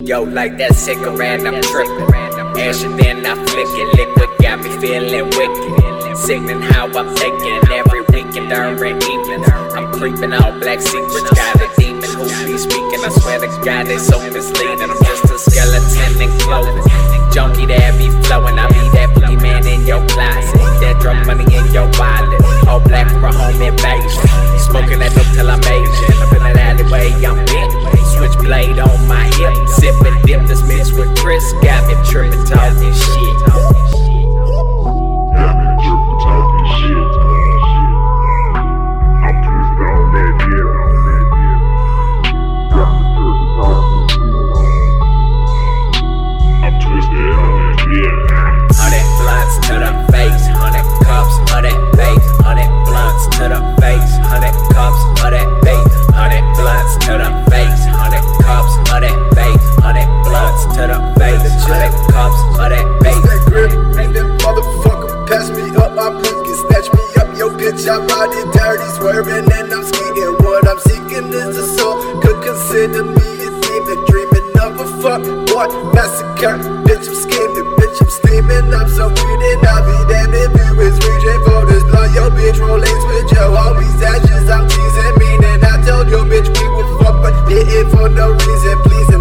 Yo, like that cigarette, I'm trippin'. Ash and then I flick it. Liquid got me feeling wicked. Sickening how I'm thinking every weekend during evenings. I'm creeping all black secrets. Got a demon who be speaking. I swear to God, it's so misleading. I'm just a skeleton in clothing. Junkie that be flowing. I be that boogeyman in your closet. That drug money in your wallet. All black for a home invasion. Smoking that dope till I'm Asian. Up in that alleyway, I'm big. Switchblade on my hip. Sipping dip that's mixed with Chris. Got me tripping, talking shit. Got me tripping, talking shit. I'm twisted on that dip. Got me tripping, talking shit. I'm twisted on that dip. 100 blunts to the face, 100 cups of that base, 100 blunts to the face, 100 cups of that base, 100 blunts to the face, 100 cups of that base, 100 blunts to the face, 100 cups of that base. That grip, and that motherfucker pass me up, my blues can snatch me up. Yo, bitch, I'm riding dirty, swerving and I'm skiing. What I'm seeking is a soul, could consider me a demon, dreaming of a fuck boy massacre. Bitch, I'm scheming, bitch, I'm steaming. I'm so weird and I'll be damned if you is reaching for this blunt. Yo, bitch, rolling with your homies, ashes, I'm teasing, meaning I told your bitch we would fuck, but did it for no reason. Please